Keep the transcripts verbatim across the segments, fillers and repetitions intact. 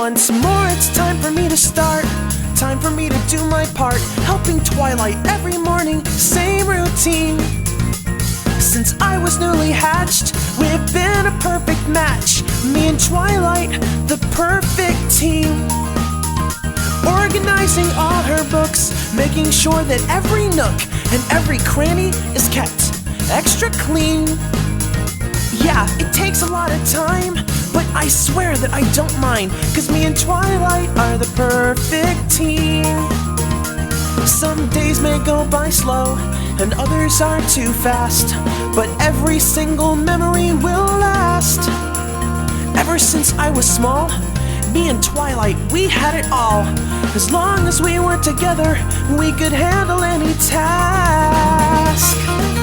Once more it's time for me to start, time for me to do my part, helping Twilight every morning, same routine. Since I was newly hatched, we've been a perfect match, me and Twilight, the perfect team. Organizing all her books, making sure that every nook and every cranny is kept extra clean. Yeah, it takes a lot of time, but I swear that I don't mind, 'cause me and Twilight are the perfect team. Some days may go by slow, and others are too fast, but every single memory will last. Ever since I was small, me and Twilight, we had it all. As long as we were together, we could handle any task.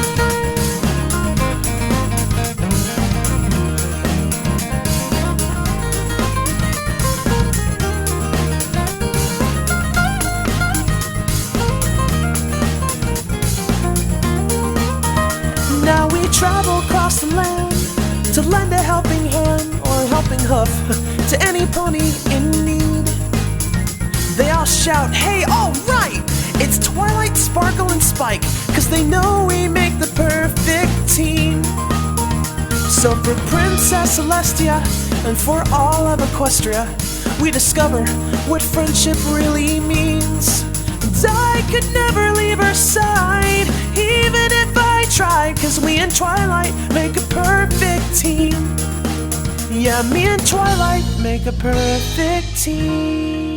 Now we travel across the land to lend a helping hand or a helping hoof to any pony in need. They all shout, hey, all right! It's Twilight, Sparkle, and Spike, 'cause they know we make the perfect team. So for Princess Celestia and for all of Equestria, we discover what friendship really means. And I could never leave her side, even if I tried, 'cause me and Twilight make a perfect team. Yeah, me and Twilight make a perfect team.